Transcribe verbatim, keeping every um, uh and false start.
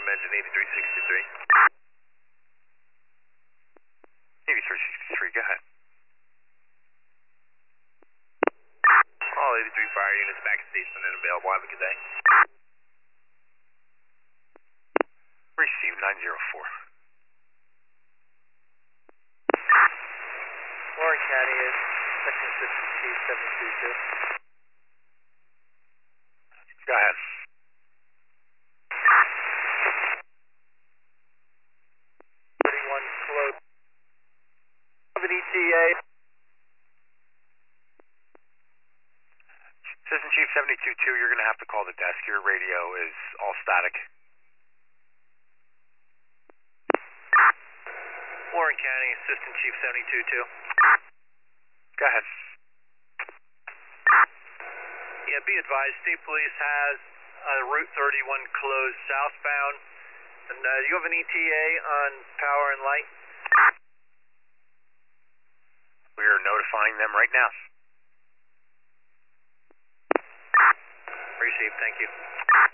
engine eighty-three sixty-three. eighty-three sixty-three, go ahead. All eighty-three fire units back station and available. Have a good day. Receive nine zero four. Warren County is Section Assistant Chief seven two two. Go ahead. thirty-one close. Have an E T A. Assistant Chief seventy-two two, you're going to have to call the desk. Your radio is all static. Warren County Assistant Chief seventy-two two. Go ahead. Yeah, be advised, State Police has uh, Route thirty-one closed southbound. And uh, you have an E T A on power and light? We are notifying them right now. Received, thank you.